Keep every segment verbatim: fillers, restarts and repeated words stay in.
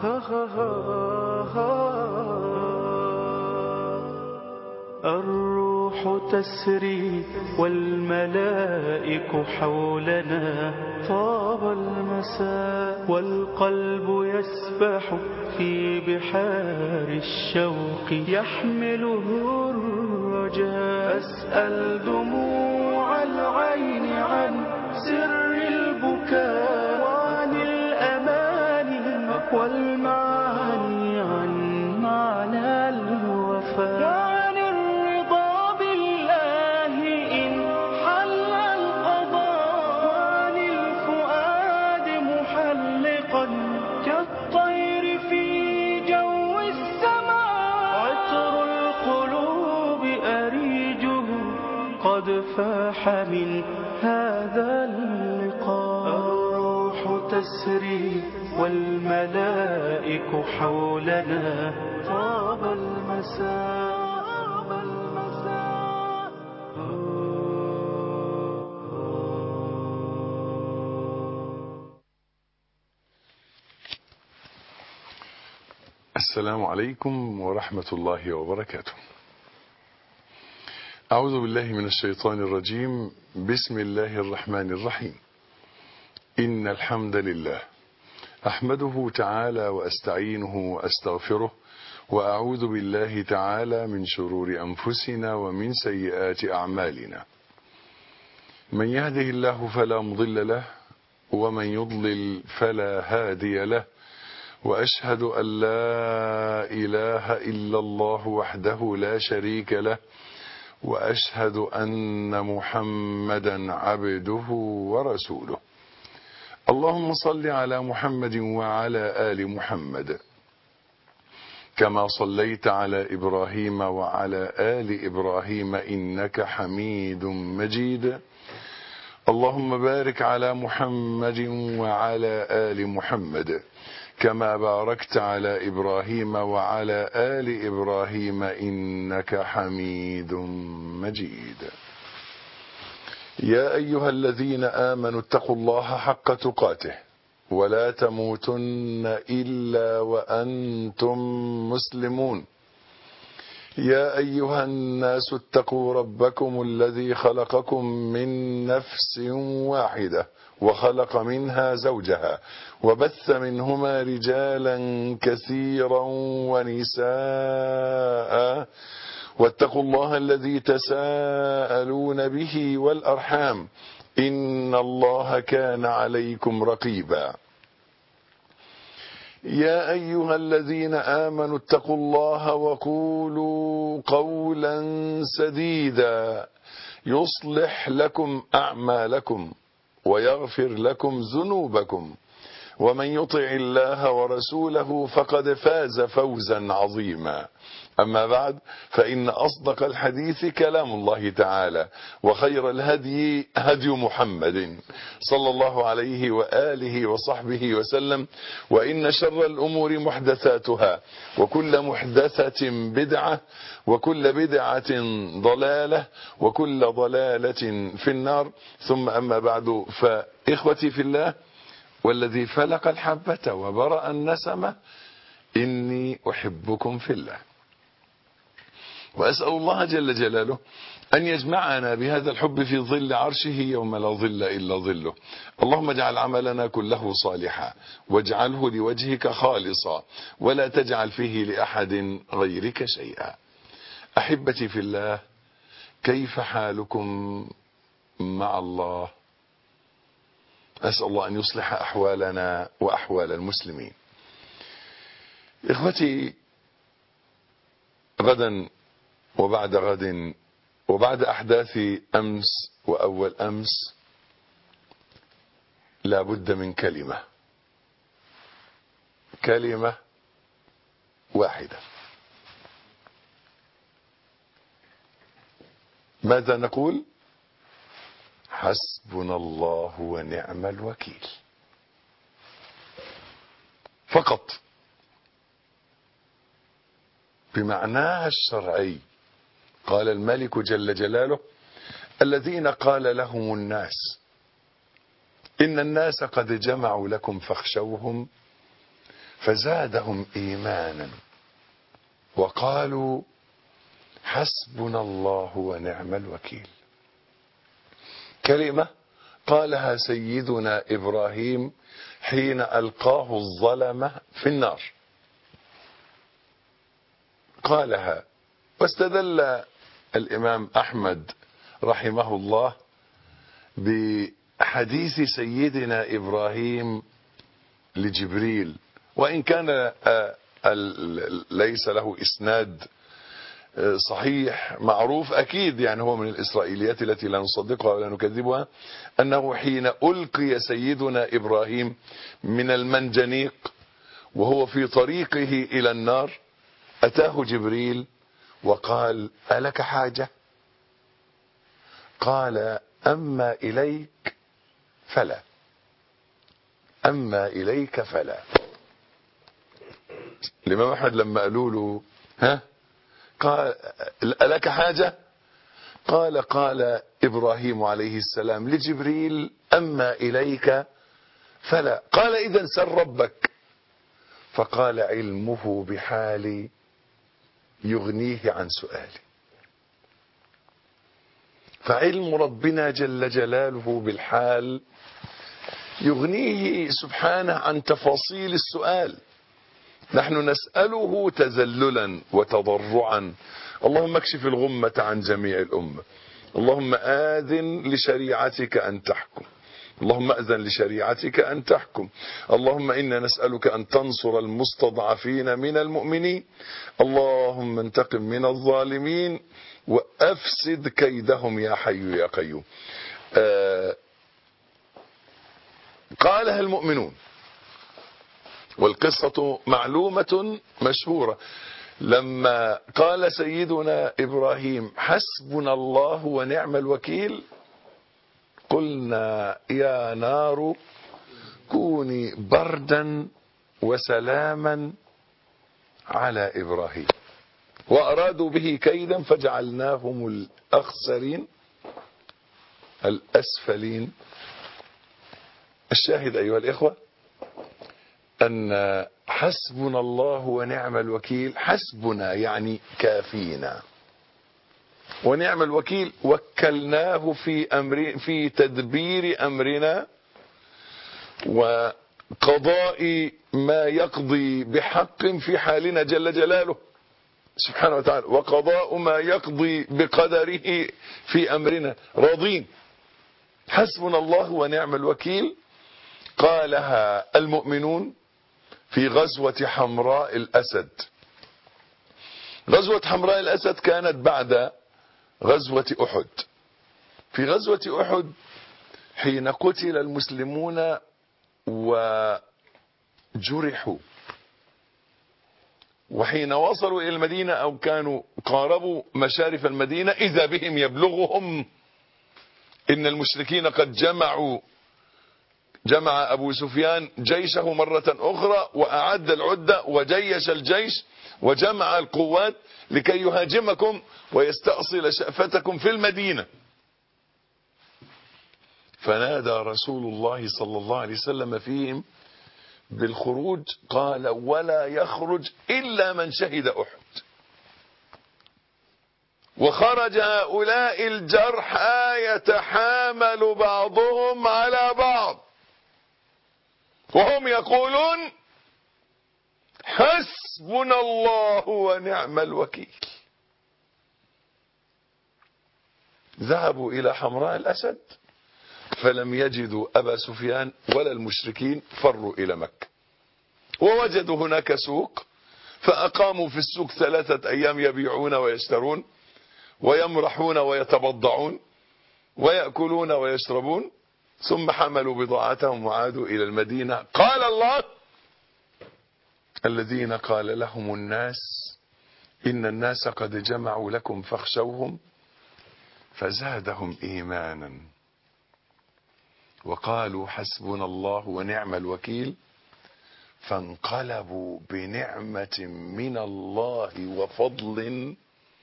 الروح تسري والملائك حولنا، طاب المساء والقلب يسبح في بحار الشوق، يحمله الرجاء. أسأل دموع العين عن سر البكاء، وعن الأماني والمعاني، عن معنى الوفاء، وعن الرضا بالله إن حل القضاء، وعن الفؤاد محلقا كالطير في جو السماء. عطر القلوب أريجه قد فاح من هذا اللقاء. الروح تسري والملائك حولنا، طاب المساء. السلام عليكم ورحمة الله وبركاته. أعوذ بالله من الشيطان الرجيم. بسم الله الرحمن الرحيم. إن الحمد لله أحمده تعالى وأستعينه وأستغفره، وأعوذ بالله تعالى من شرور أنفسنا ومن سيئات أعمالنا. من يهده الله فلا مضل له، ومن يضلل فلا هادي له، وأشهد أن لا إله إلا الله وحده لا شريك له، وأشهد أن محمدا عبده ورسوله. اللهم صل على محمد وعلى آل محمد كما صليت على إبراهيم وعلى آل إبراهيم إنك حميد مجيد. اللهم بارك على محمد وعلى آل محمد كما باركت على إبراهيم وعلى آل إبراهيم إنك حميد مجيد. يا أيها الذين آمنوا اتقوا الله حق تقاته ولا تموتن إلا وأنتم مسلمون. يا أيها الناس اتقوا ربكم الذي خلقكم من نفس واحدة وخلق منها زوجها وبث منهما رجالا كثيرا ونساء، واتقوا الله الذي تساءلون به والأرحام إن الله كان عليكم رقيبا. يا أيها الذين آمنوا اتقوا الله وقولوا قولا سديدا يصلح لكم أعمالكم ويغفر لكم ذنوبكم، ومن يطع الله ورسوله فقد فاز فوزا عظيما. أما بعد، فإن أصدق الحديث كلام الله تعالى، وخير الهدي هدي محمد صلى الله عليه وآله وصحبه وسلم، وإن شر الأمور محدثاتها، وكل محدثة بدعة، وكل بدعة ضلالة، وكل ضلالة في النار. ثم أما بعد، فإخوتي في الله والذي فلق الحبة وبرأ النسمة، إني أحبكم في الله، وأسأل الله جل جلاله أن يجمعنا بهذا الحب في ظل عرشه يوم لا ظل إلا ظله. اللهم اجعل عملنا كله صالحا، واجعله لوجهك خالصا، ولا تجعل فيه لأحد غيرك شيئا. أحبتي في الله، كيف حالكم مع الله؟ أسأل الله أن يصلح أحوالنا وأحوال المسلمين. إخوتي، غدا وبعد غد وبعد أحداث أمس وأول أمس لا بد من كلمة كلمة واحدة. ماذا نقول؟ حسبنا الله ونعم الوكيل. فقط، بمعناها الشرعي. قال الملك جل جلاله: الذين قال لهم الناس إن الناس قد جمعوا لكم فاخشوهم فزادهم إيمانا وقالوا حسبنا الله ونعم الوكيل. كلمة قالها سيدنا إبراهيم حين ألقاه الظلمة في النار، قالها. واستدل الإمام أحمد رحمه الله بحديث سيدنا إبراهيم لجبريل، وإن كان ليس له إسناد صحيح معروف أكيد، يعني هو من الإسرائيليات التي لا نصدقها ولا نكذبها، أنه حين ألقي سيدنا إبراهيم من المنجنيق وهو في طريقه إلى النار أتاه جبريل وقال ألك حاجة؟ قال أما إليك فلا، أما إليك فلا. الإمام أحمد لما قالوا له ها قال ألك حاجة؟ قال قال إبراهيم عليه السلام لجبريل أما إليك فلا. قال إذن سل ربك. فقال علمه بحالي يغنيه عن سؤالي. فعلم ربنا جل جلاله بالحال يغنيه سبحانه عن تفاصيل السؤال. نحن نسأله تذللا وتضرعا، اللهم اكشف الغمة عن جميع الأمة، اللهم آذن لشريعتك أن تحكم، اللهم أذن لشريعتك أن تحكم، اللهم إنا نسألك أن تنصر المستضعفين من المؤمنين، اللهم انتقم من الظالمين وأفسد كيدهم يا حي يا قيوم. آه قالها المؤمنون، والقصة معلومة مشهورة. لما قال سيدنا إبراهيم حسبنا الله ونعم الوكيل قلنا يا نار كوني بردا وسلاما على إبراهيم، وأرادوا به كيدا فجعلناهم الأخسرين الأسفلين. الشاهد أيها الإخوة أن حسبنا الله ونعم الوكيل، حسبنا يعني كافينا، ونعم الوكيل وكلناه في أمر في تدبير أمرنا وقضاء ما يقضي بحق في حالنا جل جلاله سبحانه وتعالى، وقضاء ما يقضي بقدره في أمرنا راضين. حسبنا الله ونعم الوكيل قالها المؤمنون في غزوة حمراء الأسد. غزوة حمراء الأسد كانت بعد غزوة أحد. في غزوة أحد حين قتل المسلمون وجرحوا، وحين وصلوا إلى المدينة أو كانوا قاربوا مشارف المدينة إذا بهم يبلغهم إن المشركين قد جمعوا جمع أبو سفيان جيشه مرة أخرى وأعد العدة وجيش الجيش وجمع القوات لكي يهاجمكم ويستأصل شأفتكم في المدينة. فنادى رسول الله صلى الله عليه وسلم فيهم بالخروج، قال ولا يخرج إلا من شهد أحد. وخرج هؤلاء الجرحى يتحامل بعضهم على بعض وهم يقولون حسبنا الله ونعم الوكيل. ذهبوا إلى حمراء الأسد فلم يجدوا أبا سفيان ولا المشركين، فروا إلى مكة ووجدوا هناك سوق فأقاموا في السوق ثلاثة أيام يبيعون ويشترون ويمرحون ويتبضعون ويأكلون ويشربون، ثم حملوا بضاعتهم وعادوا إلى المدينة. قال الله الذين قال لهم الناس إن الناس قد جمعوا لكم فاخشوهم فزادهم إيمانا وقالوا حسبنا الله ونعم الوكيل فانقلبوا بنعمة من الله وفضل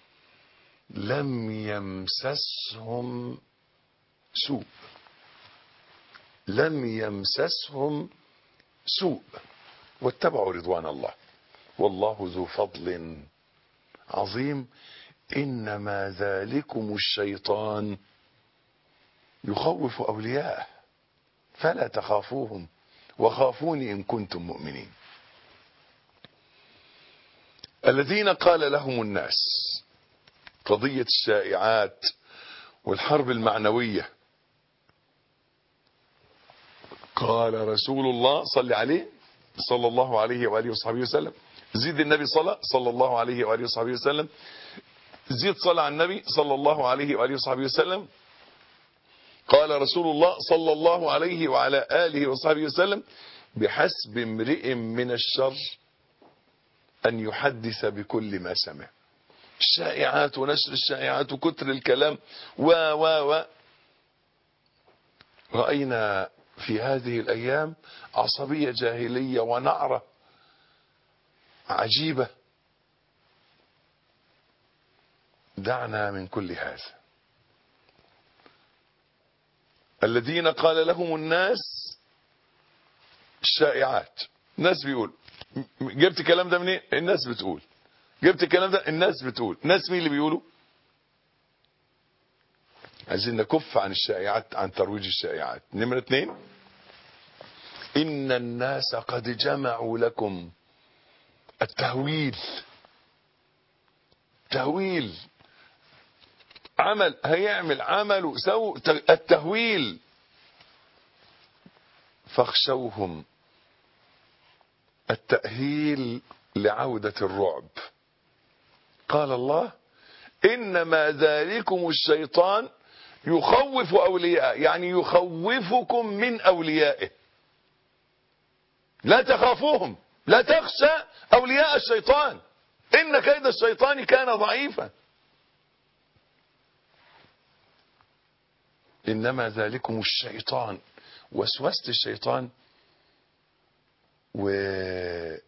لم يمسسهم سوء لم يمسسهم سوء واتبعوا رضوان الله والله ذو فضل عظيم. إنما ذلكم الشيطان يخوف أولياءه فلا تخافوهم وخافوني إن كنتم مؤمنين. الذين قال لهم الناس، قضية الشائعات والحرب المعنوية، قال رسول الله صلى عليه صلى الله عليه وآله وصحبه وسلم، زيد النبي صلى صلى الله عليه وآله وصحبه وسلم، زيد صلى على النبي صلى الله عليه وآله وصحبه وسلم. قال رسول الله صلى الله عليه وعلى آله وصحبه وسلم: بحسب امرئ من الشر أن يحدث بكل ما سمع. الشائعات ونشر الشائعات وكتر الكلام و و و رأينا في هذه الأيام عصبية جاهلية ونعرة عجيبة. دعنا من كل هذا. الذين قال لهم الناس الشائعات، الناس بيقول، جبت الكلام ده منين؟ الناس بتقول. جبت الكلام ده؟ الناس بتقول. الناس مين اللي بيقولوا؟ عايزين نكف عن الشائعات، عن ترويج الشائعات. نمرة اثنين: إن الناس قد جمعوا لكم التهويل. تهويل، عمل هيعمل عمل سو التهويل، فاخشوهم. التأهيل لعودة الرعب. قال الله: إنما ذلكم الشيطان يخوف أولياءه، يعني يخوفكم من أوليائه. لا تخافوهم، لا تخشى أولياء الشيطان، إن كيد الشيطان كان ضعيفا. إنما ذلكم الشيطان، وسوسة الشيطان وهمز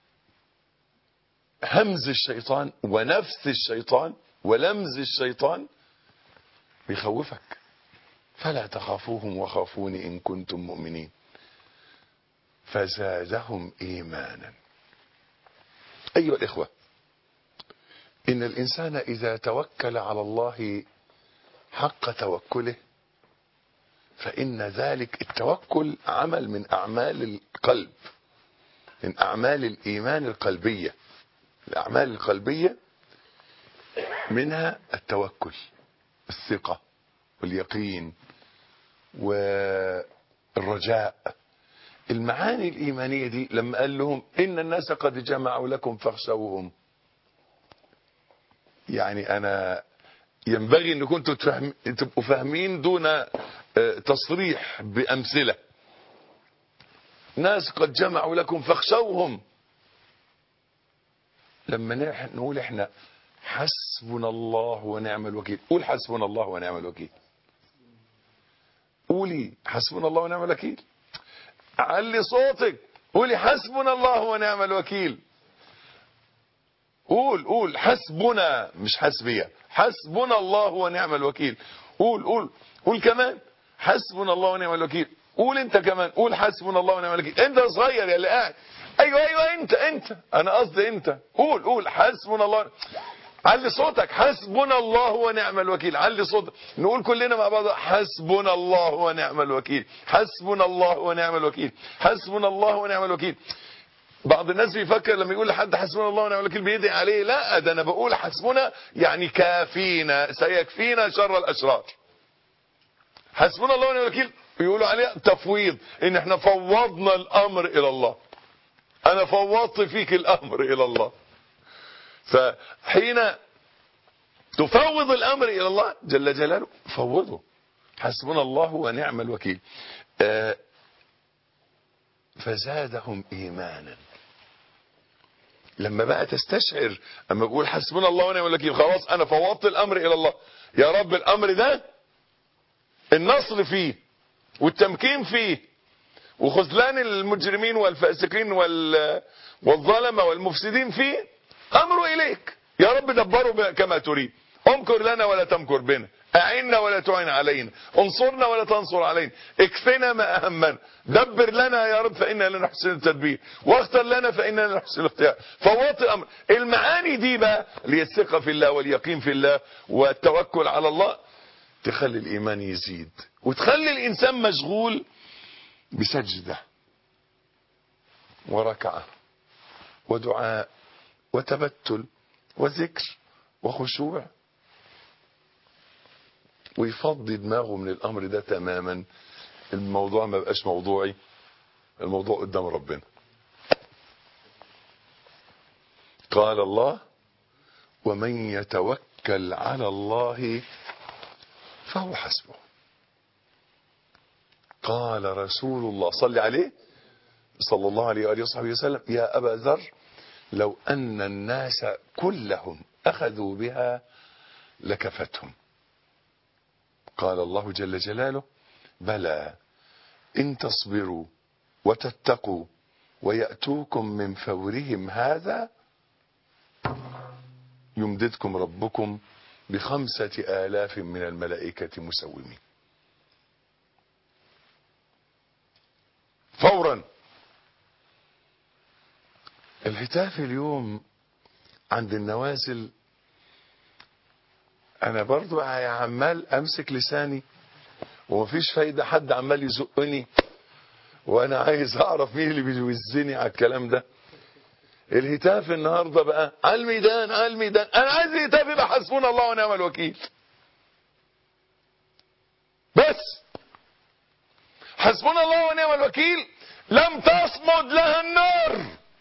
الشيطان ونفث الشيطان ولمز الشيطان بيخوفك. فلا تخافوهم وخافوني إن كنتم مؤمنين. فزادهم إيمانا. أيها الإخوة، إن الإنسان إذا توكل على الله حق توكله فإن ذلك التوكل عمل من أعمال القلب، من أعمال الإيمان القلبية. الأعمال القلبية منها التوكل، الثقة واليقين والرجاء. المعاني الإيمانية دي لما قال لهم إن الناس قد جمعوا لكم فاخشوهم، يعني أنا ينبغي أن كنتوا تبقوا فاهمين دون تصريح بأمثلة. ناس قد جمعوا لكم فاخشوهم. لما نقول احنا حسبنا الله ونعم الوكيل، قول حسبنا الله ونعم الوكيل. قولي حسبنا الله ونعم الوكيل. علي صوتك، قولي حسبنا الله ونعم الوكيل. قول قول حسبنا، مش حسبية، حسبنا الله ونعم الوكيل. قول قول قول كمان حسبنا الله ونعم الوكيل. قول انت كمان، قول حسبنا الله ونعم الوكيل. انت صغير يا اللي قاعد، ايوه ايوه انت انت انا قصدي انت. قول قول حسبنا الله. علي صوتك، حسبنا الله ونعم الوكيل. علي صوتك، نقول كلنا مع بعض حسبنا الله ونعم الوكيل، حسبنا الله ونعم الوكيل، حسبنا الله ونعم الوكيل. بعض الناس بيفكر لما يقول لحد حسبنا الله ونعم الوكيل بيدعي عليه. لا، ده انا بقول حسبنا يعني كافينا، سيكفينا شر الاشرار. حسبنا الله ونعم الوكيل يقولوا عليه تفويض، ان احنا فوضنا الامر الى الله. انا فوضت فيك الامر الى الله. فحين تفوض الامر الى الله جل جلاله فوضه. حسبنا الله ونعم الوكيل. آه فزادهم ايمانا. لما بقى تستشعر، اما بقول حسبنا الله ونعم الوكيل، خلاص انا فوضت الامر الى الله. يا رب الامر ده النصر فيه والتمكين فيه وخذلان المجرمين والفاسقين والظلمه والمفسدين فيه، امره اليك يا رب، دبره كما تريد. امكر لنا ولا تمكر بنا، اعنا ولا تعن علينا، انصرنا ولا تنصر علينا، اكفنا ما اهمنا، دبر لنا يا رب فانا لا نحسن التدبير، واختر لنا فانا لا نحسن الاختيار، فواطئ امر. المعاني دي بقى اللي هي الثقه في الله واليقين في الله والتوكل على الله تخلي الايمان يزيد، وتخلي الانسان مشغول بسجده وركعه ودعاء وتبتل وذكر وخشوع، ويفضي دماغه من الامر ده تماما. الموضوع ما بقاش موضوعي، الموضوع قدام ربنا. قال الله: ومن يتوكل على الله فهو حسبه. قال رسول الله صلى عليه صلى الله عليه وآله وصحبه وسلم: يا أبا ذر، لو أن الناس كلهم أخذوا بها لكفتهم. قال الله جل جلاله: بلى إن تصبروا وتتقوا ويأتوكم من فورهم هذا يمددكم ربكم بخمسة آلاف من الملائكة مسومين. فورا. الهتاف اليوم عند النوازل، انا برضو عمال امسك لساني ومفيش فايدة، حد عمال يزقني وانا عايز اعرف مين اللي بيوزني على الكلام ده. الهتاف النهاردة بقى على الميدان، على الميدان. انا عايز الهتاف يبقى حسبنا الله ونعم الوكيل بس. حسبنا الله ونعم الوكيل لم تصمد لها النار،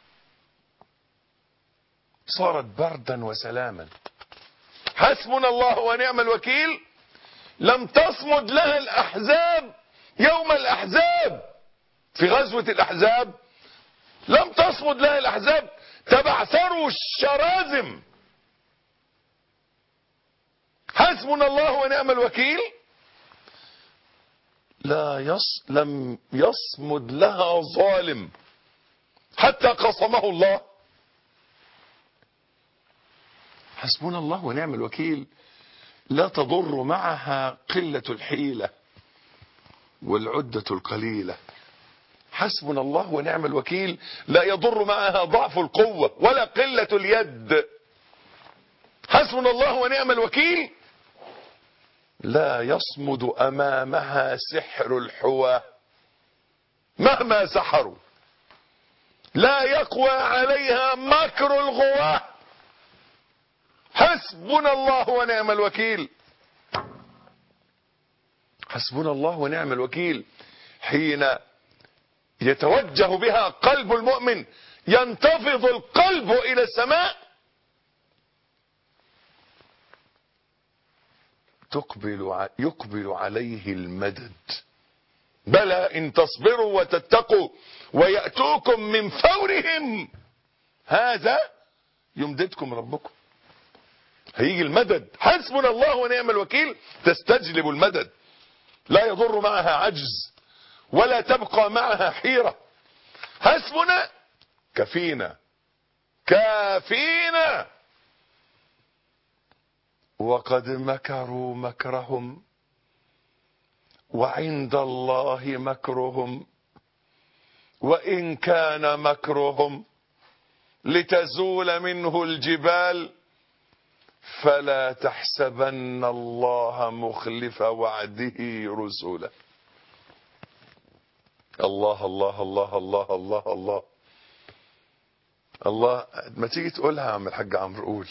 صارت بردا وسلاما. حسبنا الله ونعم الوكيل لم تصمد لها الأحزاب يوم الأحزاب، في غزوة الأحزاب لم تصمد لها الأحزاب، تبعثروا الشرازم. حسبنا الله ونعم الوكيل لا يص لم يصمد لها ظالم حتى قصمه الله. حسبنا الله ونعم الوكيل لا تضر معها قلة الحيلة والعدة القليلة. حسبنا الله ونعم الوكيل لا يضر معها ضعف القوة ولا قلة اليد. حسبنا الله ونعم الوكيل لا يصمد أمامها سحر الحوى مهما سحروا، لا يقوى عليها مكر الغواة. حسبنا الله ونعم الوكيل. حسبنا الله ونعم الوكيل حين يتوجه بها قلب المؤمن ينتفض القلب إلى السماء، تقبل يقبل عليه المدد. بلى إن تصبروا وتتقوا ويأتوكم من فورهم هذا يمددكم ربكم. هيجي المدد. حسبنا الله ونعم الوكيل تستجلب المدد، لا يضر معها عجز ولا تبقى معها حيرة. حسبنا كفينا كافينا. وقد مكروا مكرهم وعند الله مكرهم وإن كان مكرهم لتزول منه الجبال فلا تحسبن الله مخلف وعده رسوله. الله الله الله الله الله الله الله. ما تيجي تقولها يا عم الحاج عمرو، قول: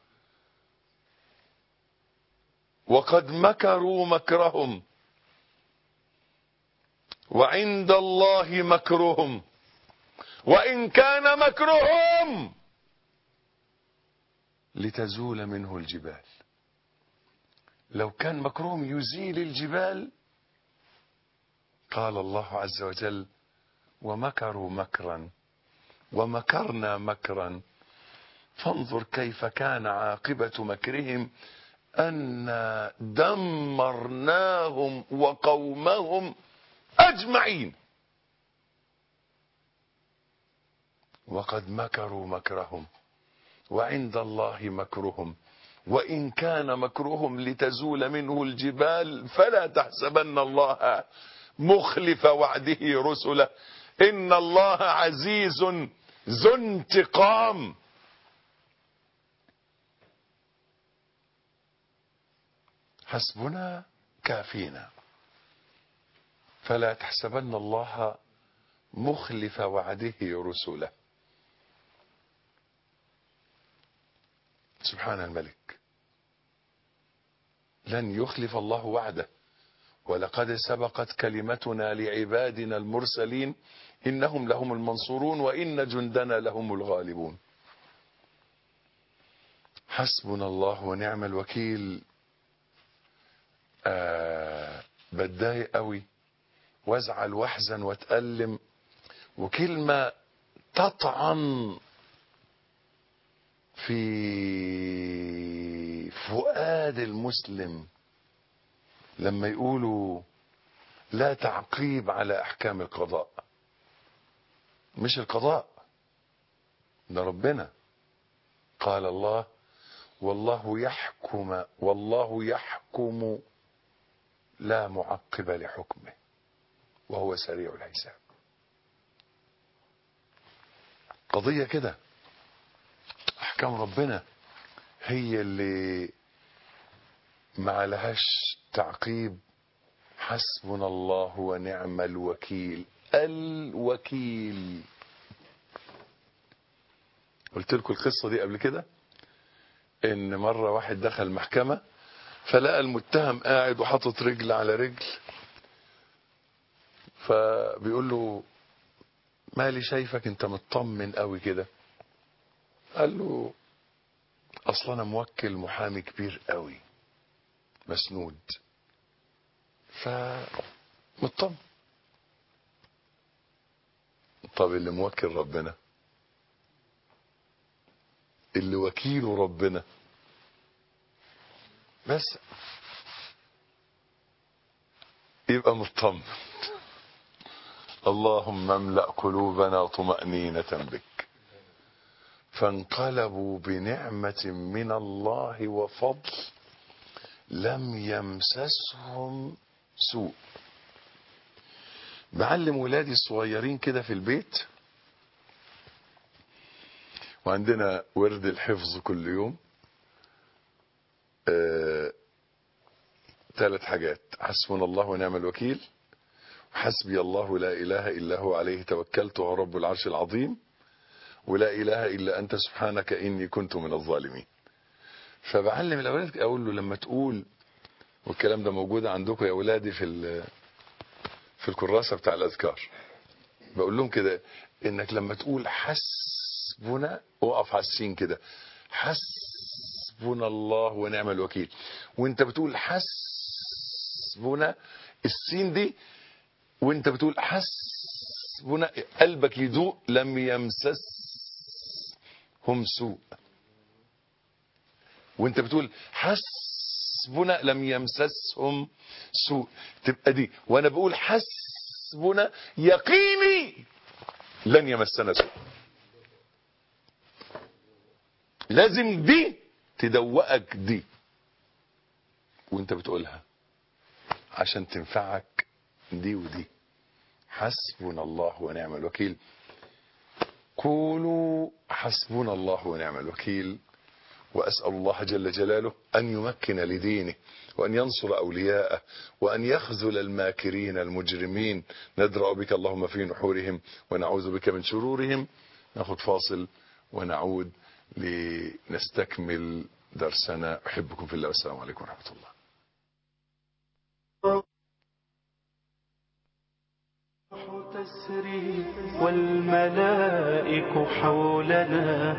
وقد مكروا مكرهم وعند الله مكرهم وإن كان مكرهم لتزول منه الجبال. لو كان مكرهم يزيل الجبال، قال الله عز وجل: ومكروا مكرا ومكرنا مكرا فانظر كيف كان عاقبة مكرهم أنا دمرناهم وقومهم أجمعين. وقد مكروا مكرهم وعند الله مكرهم وإن كان مكرهم لتزول منه الجبال فلا تحسبن الله مخلف وعده رسله إن الله عزيز ذو انتقام. حسبنا كافينا فلا تحسبن الله مخلف وعده رسله. سبحان الملك، لن يخلف الله وعده، ولقد سبقت كلمتنا لعبادنا المرسلين إنهم لهم المنصورون وإن جندنا لهم الغالبون. حسبنا الله ونعم الوكيل. آه بتضايق قوي وازعل واحزن واتألم، وكلمة تطعن في فؤاد المسلم لما يقولوا لا تعقيب على احكام القضاء. مش القضاء ده ربنا. قال الله والله يحكم والله يحكم لا معقب لحكمه وهو سريع الحساب. قضية كده، احكام ربنا هي اللي ما لهاش تعقيب. حسبنا الله ونعم الوكيل. الوكيل. قلت لكم القصة دي قبل كده، ان مرة واحد دخل محكمة فلقى المتهم قاعد وحاطط رجل على رجل، فبيقول له مالي شايفك انت مطمن قوي كده؟ قال له اصلا انا موكل محامي كبير قوي مسنود فمطمن. طب اللي موكل ربنا، اللي وكيله ربنا بس يبقى مطمن. اللهم املأ قلوبنا طمأنينة بك. فانقلبوا بنعمة من الله وفضل لم يمسسهم سوء. بعلم ولادي الصغيرين كده في البيت، وعندنا ورد الحفظ كل يوم. آه ثلاث حاجات: حسبنا الله ونعم الوكيل، حسبي الله لا إله إلا هو عليه توكلت وهو رب العرش العظيم، ولا إله إلا أنت سبحانك إني كنت من الظالمين. فبعلم الأولاد أقول له لما تقول، والكلام ده موجود عندكم يا أولادي في في الكراسة بتاع الأذكار، بقول لهم كده إنك لما تقول حسبنا وقف على السين كده، حسبنا الله ونعم الوكيل، وانت بتقول حسبنا السين دي وانت بتقول حسبنا قلبك يدوق لم يمسسهم سوء، وانت بتقول حسبنا لم يمسسهم سوء، تبقى دي. وانا بقول حسبنا يقيني لن يمسنا سوء. لازم دي تدوقك دي وانت بتقولها عشان تنفعك دي ودي. حسبنا الله ونعم الوكيل. قولوا حسبنا الله ونعم الوكيل. وأسأل الله جل جلاله أن يمكن لدينه وأن ينصر أولياءه وأن يخذل الماكرين المجرمين. ندرأ بك اللهم في نحورهم ونعوذ بك من شرورهم. ناخذ فاصل ونعود لنستكمل درسنا. أحبكم في الله والسلام عليكم ورحمة الله. تسري والملائك حولنا.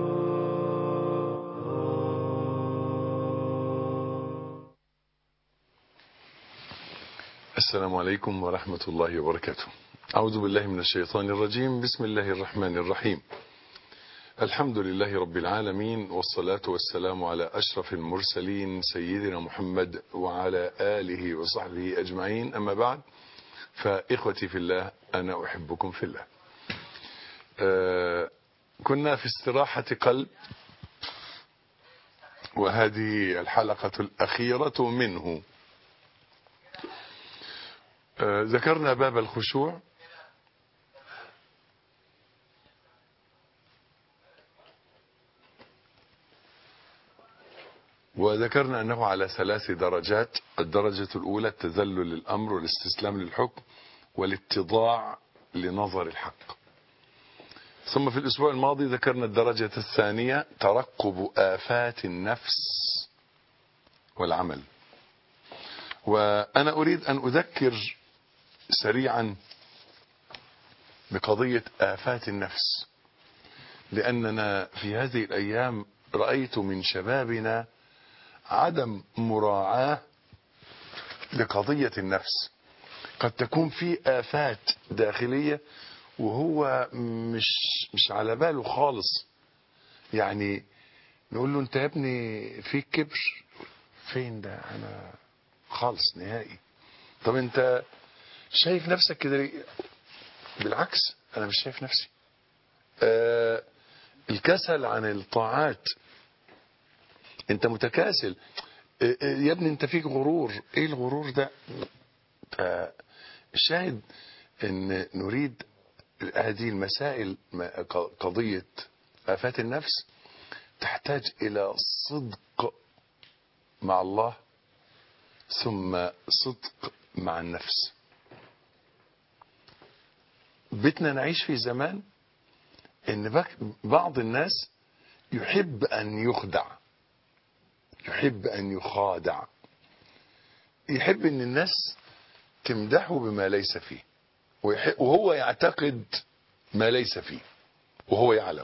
السلام عليكم ورحمة الله وبركاته. أعوذ بالله من الشيطان الرجيم. بسم الله الرحمن الرحيم. الحمد لله رب العالمين، والصلاة والسلام على أشرف المرسلين سيدنا محمد وعلى آله وصحبه أجمعين. أما بعد، فإخوتي في الله، أنا أحبكم في الله. آه كنا في استراحة قلب، وهذه الحلقة الأخيرة منه. آه ذكرنا باب الخشوع، وذكرنا أنه على ثلاث درجات. الدرجة الأولى التذلل للأمر والاستسلام للحكم والاتضاع لنظر الحق. ثم في الأسبوع الماضي ذكرنا الدرجة الثانية ترقب آفات النفس والعمل. وأنا أريد أن أذكر سريعا بقضية آفات النفس، لأننا في هذه الأيام رأيت من شبابنا عدم مراعاة لقضية النفس. قد تكون في آفات داخلية وهو مش مش على باله خالص. يعني نقول له انت يا ابني فيك كبر، فين ده؟ انا خالص نهائي. طب انت شايف نفسك كده ليه؟ بالعكس انا مش شايف نفسي. آه الكسل عن الطاعات، انت متكاسل. آه آه يا ابني انت فيك غرور، ايه الغرور ده؟ آه الشاهد ان نريد هذه المسائل، قضية آفات النفس تحتاج إلى صدق مع الله ثم صدق مع النفس. بيتنا نعيش في زمان إن بعض الناس يحب أن يخدع، يحب أن يخادع، يحب أن الناس تمدحه بما ليس فيه، وهو يعتقد ما ليس فيه وهو يعلم.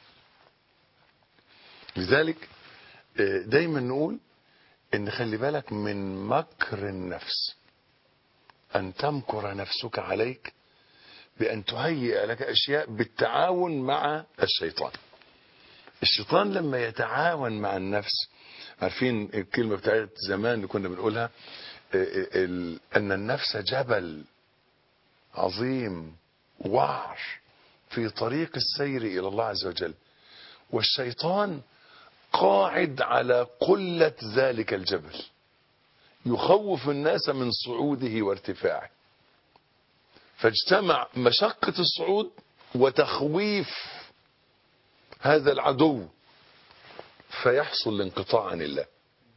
لذلك دايما نقول ان خلي بالك من مكر النفس، ان تمكر نفسك عليك بان تهيئ لك اشياء بالتعاون مع الشيطان. الشيطان لما يتعاون مع النفس، عارفين الكلمة بتاعت زمان اللي كنا بنقولها، ان النفس جبل عظيم وعر في طريق السير إلى الله عز وجل، والشيطان قاعد على قلة ذلك الجبل، يخوف الناس من صعوده وارتفاعه. فاجتمع مشقة الصعود وتخويف هذا العدو، فيحصل الانقطاع عن الله.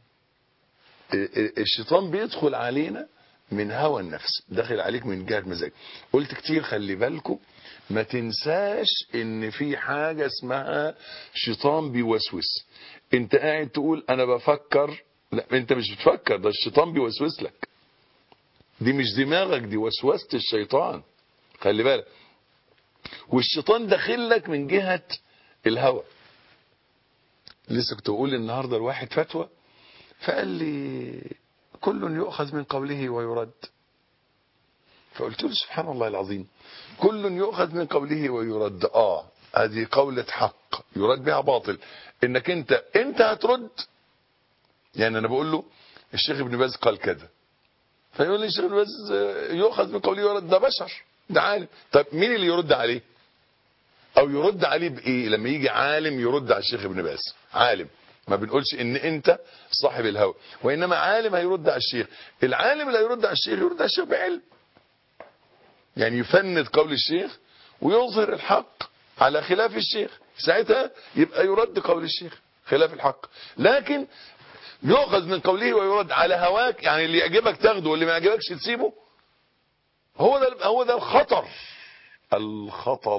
الشيطان بيدخل علينا من هوى النفس، داخل عليك من جهة مزاج. قلت كتير خلي بالكم ما تنساش ان في حاجة اسمها شيطان بيوسوس. انت قاعد تقول انا بفكر، لا انت مش بتفكر، ده الشيطان بيوسوس لك. دي مش دماغك، دي وسوسة الشيطان، خلي بالك. والشيطان داخل لك من جهة الهوى. لسه كنت اقول النهارده الواحد فتوى فقال لي كل يؤخذ من قوله ويرد. فقلت له سبحان الله العظيم، كل يؤخذ من قوله ويرد. اه هذه قولة حق يرد بها باطل. انك انت انت هترد. يعني انا بقول له الشيخ ابن باز قال كذا، فيقول لي الشيخ ابن باز يؤخذ من قوله ويرد، ده بشر، ده عالم. طب مين اللي يرد عليه؟ او يرد عليه بايه؟ لما يجي عالم يرد على الشيخ ابن باز، عالم، ما بنقولش ان انت صاحب الهوى، وانما عالم هيرد على الشيخ. العالم اللي هيرد على الشيخ يرد على الشيخ بعلم، يعني يفند قول الشيخ ويظهر الحق على خلاف الشيخ، ساعتها يبقى يرد قول الشيخ خلاف الحق. لكن يؤخذ من قوله ويرد على هواك، يعني اللي يعجبك تاخده واللي ما يعجبكش تسيبه. هو ده هو ده الخطر، الخطر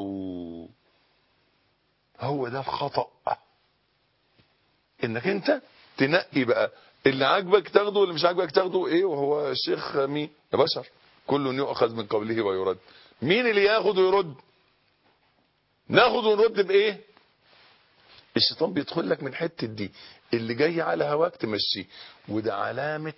هو ده الخطأ، انك انت تنقي بقى اللي عاجبك تاخده واللي مش عاجبك تاخده. ايه وهو الشيخ مين؟ يا بشر، كل يؤخذ من قوله ويرد. مين اللي ياخد ويرد؟ ناخد ونرد بايه؟ الشيطان بيدخل لك من حته دي، اللي جاي على هواك تمشيه. وده علامه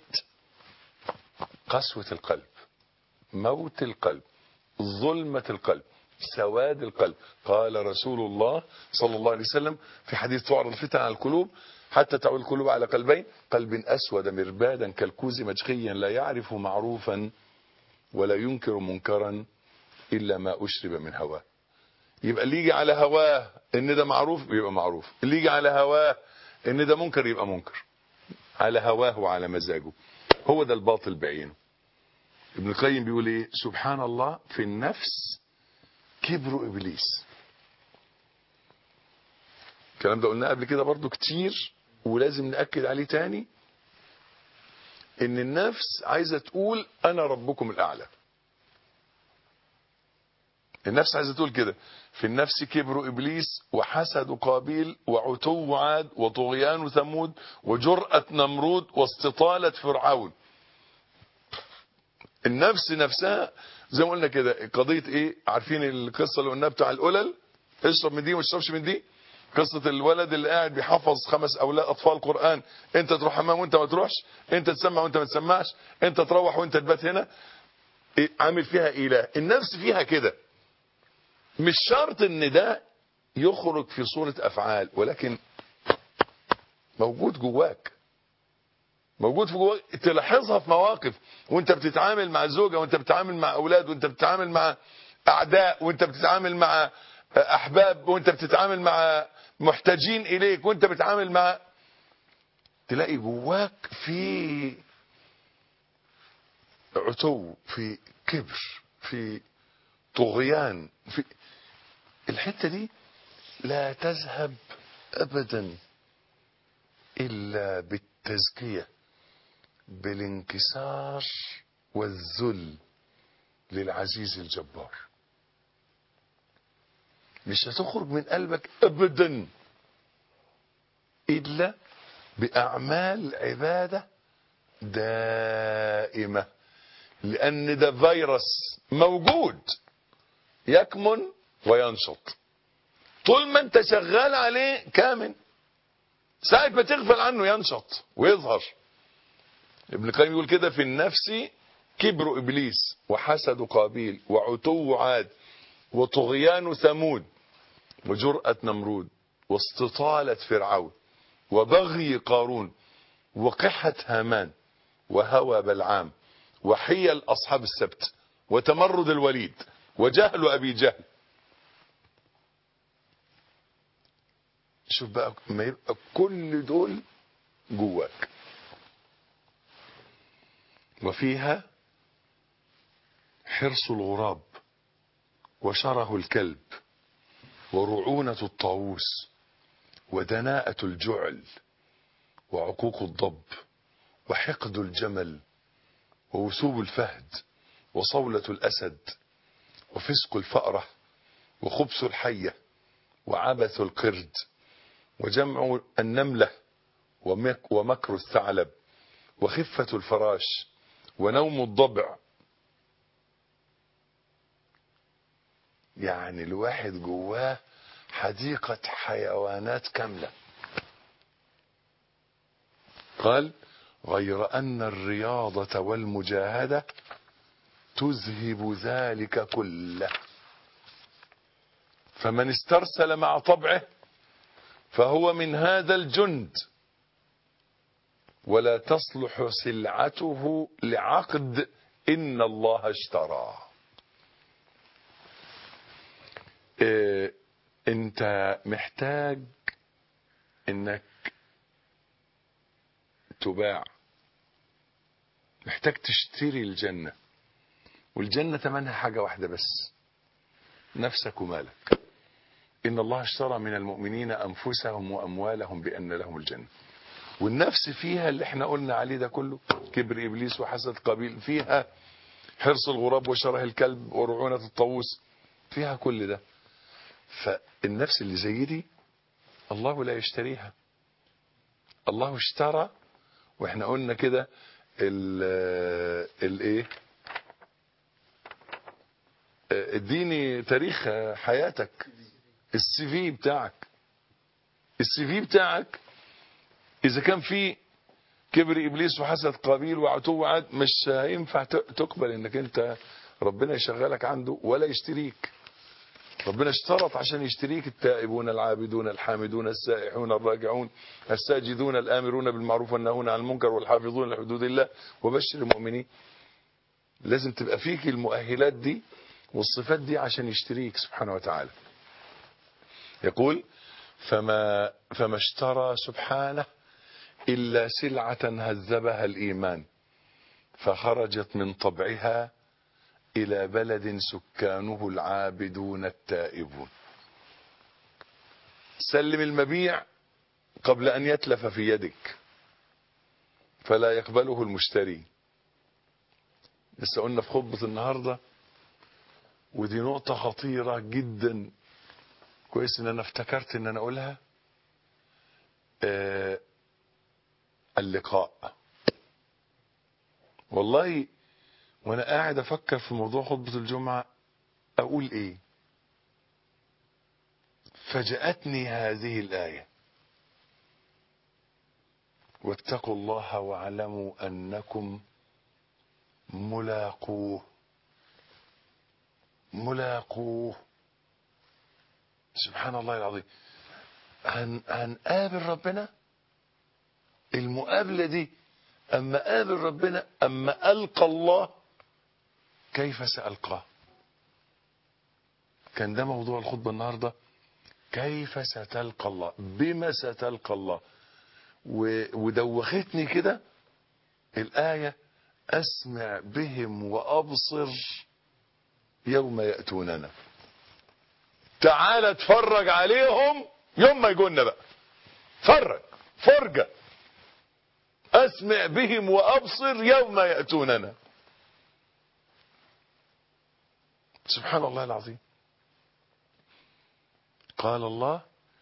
قسوه القلب، موت القلب، ظلمه القلب، سواد القلب. قال رسول الله صلى الله عليه وسلم في حديث تعرض الفتن على القلوب حتى تعود القلوب على قلبين، قلب أسود مربادا كالكوز مجخيا لا يعرف معروفا ولا ينكر منكرا إلا ما أشرب من هواه. يبقى اللي يجي على هواه إن ده معروف يبقى معروف، اللي يجي على هواه ان ده منكر يبقى منكر على هواه وعلى مزاجه. هو ده الباطل بعينه. ابن القيم بيقول ايه؟ سبحان الله، في النفس كبر ابليس. الكلام ده قلناه قبل كده برضو كتير، ولازم نأكد عليه تاني، ان النفس عايزة تقول انا ربكم الاعلى. النفس عايزة تقول كده. في النفس كبر ابليس وحسد قابيل وعتو عاد وطغيان ثمود وجرأة نمرود واستطالة فرعون. النفس نفسها زي ما قلنا كده قضية ايه؟ عارفين القصة اللي قلناها بتاع القلل؟ اشرب من دي وما تشربش من دي. قصة الولد اللي قاعد بيحفظ خمس اولاد اطفال قرآن، انت تروح حمام وانت ما تروحش، انت تسمع وانت ما تسمعش، انت تروح وانت تبات هنا. إيه؟ عامل فيها اله. النفس فيها كده. مش شرط ان ده يخرج في صورة افعال، ولكن موجود جواك، موجود في جواك. تلاحظها في مواقف وانت بتتعامل مع الزوجة، وانت بتتعامل مع اولاد، وانت بتتعامل مع اعداء، وانت بتتعامل مع احباب، وانت بتتعامل مع محتاجين اليك، وانت بتتعامل مع، تلاقي جواك في عتو، في كبر، في طغيان، في الحتة دي لا تذهب ابدا الا بالتزكية، بالانكسار والذل للعزيز الجبار. مش هتخرج من قلبك ابدا الا باعمال عبادة دائمة، لان ده فيروس موجود يكمن وينشط. طول ما انت شغال عليه كامن، ساعة ما تغفل عنه ينشط ويظهر. ابن القيم يقول كده: في النفس كبر ابليس وحسد قابيل وعتو عاد وطغيان ثمود وجرأة نمرود واستطالة فرعون وبغي قارون وقحة هامان وهوى بلعام وحيل أصحاب السبت وتمرد الوليد وجهل أبي جهل. شوف بقى ما يبقى كل دول جواك. وفيها حرص الغراب وشره الكلب ورعونة الطاووس ودناءة الجعل وعقوق الضب وحقد الجمل ووثوب الفهد وصولة الأسد وفسق الفأرة وخبث الحية وعبث القرد وجمع النملة ومكر الثعلب وخفة الفراش ونوم الضبع. يعني الواحد جواه حديقة حيوانات كاملة. قال: غير أن الرياضة والمجاهدة تذهب ذلك كله، فمن استرسل مع طبعه فهو من هذا الجند، ولا تصلح سلعته لعقد إن الله اشترى. إيه انت محتاج انك تباع، محتاج تشتري الجنة، والجنة ثمنها حاجة واحدة بس: نفسك ومالك. إن الله اشترى من المؤمنين أنفسهم وأموالهم بأن لهم الجنة. والنفس فيها اللي احنا قلنا عليه ده كله: كبر إبليس وحسد قابيل، فيها حرص الغراب وشره الكلب ورعونة الطاووس، فيها كل ده. فالنفس اللي زي دي الله لا يشتريها. الله اشترى، واحنا قلنا كده الايه، اديني تاريخ حياتك، السي في بتاعك. السي في بتاعك اذا كان فيه كبر ابليس وحسد قابيل وعتو عاد، مش هينفع تقبل انك انت ربنا يشغلك عنده ولا يشتريك. ربنا اشترط عشان يشتريك: التائبون العابدون الحامدون السائحون الراجعون الساجدون الآمرون بالمعروف والناهون عن المنكر والحافظون لحدود الله وبشر المؤمنين. لازم تبقى فيك المؤهلات دي والصفات دي عشان يشتريك سبحانه وتعالى. يقول: فما, فما اشترى سبحانه إلا سلعة هذبها الإيمان فخرجت من طبعها إلى بلد سكانه العابدون التائبون. سلم المبيع قبل أن يتلف في يدك فلا يقبله المشتري. لسه قلنا في خطبة النهاردة، ودي نقطة خطيرة جدا، كويس ان انا افتكرت ان انا اقولها. آه اللقاء. والله وانا قاعد افكر في موضوع خطبة الجمعة اقول ايه، فجأتني هذه الآية: واتقوا الله واعلموا انكم ملاقوه. ملاقوه. سبحان الله العظيم. هن هنقابل ربنا. المقابلة دي اما قابل ربنا، اما القى الله، كيف سألقاه؟ كان ده موضوع الخطبة النهاردة، كيف ستلقى الله، بما ستلقى الله. ودوختني كده الآية: أسمع بهم وأبصر يوم يأتوننا. تعال اتفرج عليهم يوم ما يجونا بقى. فرج فرجة. أسمع بهم وأبصر يوم يأتوننا. سبحان الله العظيم. قال الله: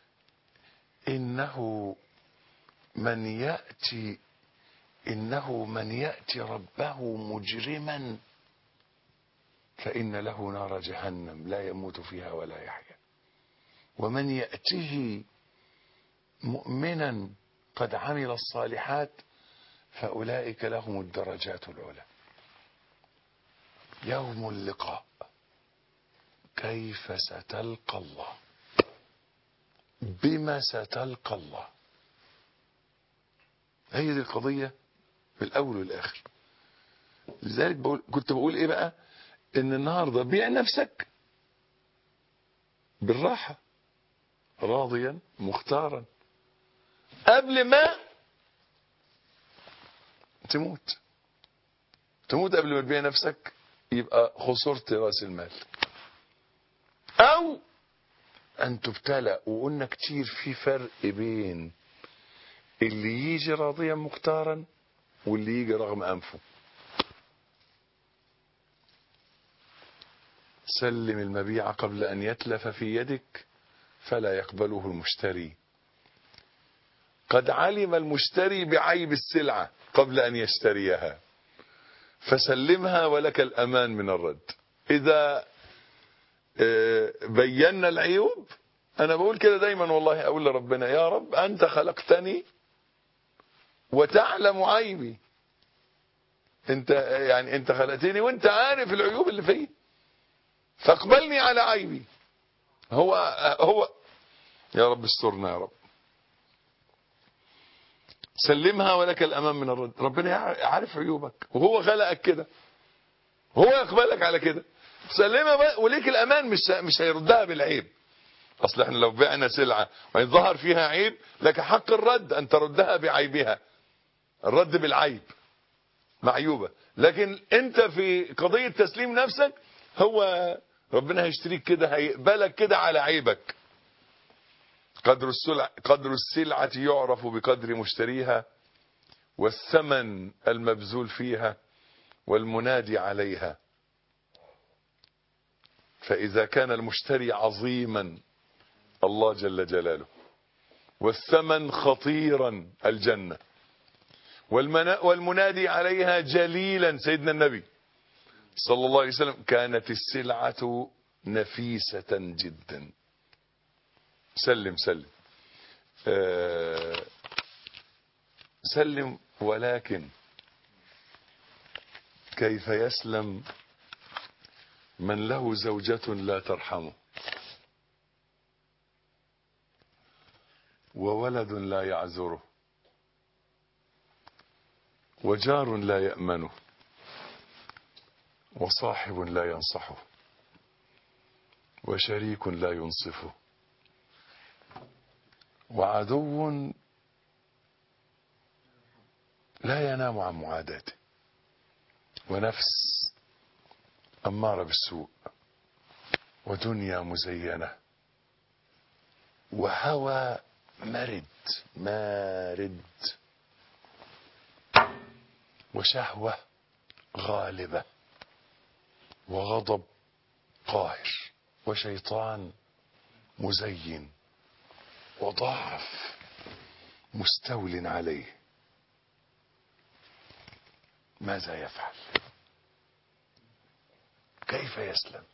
إنه من يأتي إنه من يأتي ربه مجرما فإن له نار جهنم لا يموت فيها ولا يحيا، ومن يأته مؤمنا قد عمل الصالحات فأولئك لهم الدرجات العلى. يوم اللقاء، كيف ستلقى الله، بما ستلقى الله. هي دي القضية في الأول والآخر. لذلك بقول كنت بقول إيه بقى، إن النهاردة بيع نفسك بالراحة، راضيا مختارا، قبل ما تموت. تموت قبل ما تبيع نفسك، يبقى خسرت رأس المال. أو أن تبتلى. وقلنا كتير في فرق بين اللي يجي راضيا مختارا واللي يجي رغم أنفه. سلم المبيع قبل أن يتلف في يدك فلا يقبله المشتري. قد علم المشتري بعيب السلعة قبل أن يشتريها فسلمها ولك الأمان من الرد. إذا بينا العيوب، أنا بقول كده دايما والله، أقول لربنا: يا رب أنت خلقتني وتعلم عيبي. أنت يعني أنت خلقتني وأنت عارف العيوب اللي فيه، فاقبلني على عيبي. هو هو يا رب استرنا يا رب. سلمها ولك الأمان من الرد. ربنا عارف عيوبك وهو خلقك كده، هو يقبلك على كده. سلمها وليك الأمان، مش مش هيردها بالعيب. أصل احنا لو بعنا سلعة ويظهر فيها عيب، لك حق الرد أن تردها بعيبها، الرد بالعيب معيوبة. لكن أنت في قضية تسليم نفسك، هو ربنا هيشتريك كده، هيقبلك كده على عيبك. قدر السلعة قدر السلعة يعرف بقدر مشتريها، والثمن المبذول فيها والمنادي عليها. فإذا كان المشتري عظيما الله جل جلاله، والثمن خطيرا الجنة، والمنادي عليها جليلا سيدنا النبي صلى الله عليه وسلم، كانت السلعة نفيسة جدا. سلم سلم آه سلم. ولكن كيف يسلم من له زوجة لا ترحمه، وولد لا يعذره، وجار لا يأمنه، وصاحب لا ينصحه، وشريك لا ينصفه، وعدو لا ينام عن معاداته، ونفس أمارة بالسوء، ودنيا مزينة، وهوى مرد مارد، وشهوة غالبة، وغضب قاهر، وشيطان مزين، وضعف مستول عليه. ماذا يفعل؟ كيف يسلم؟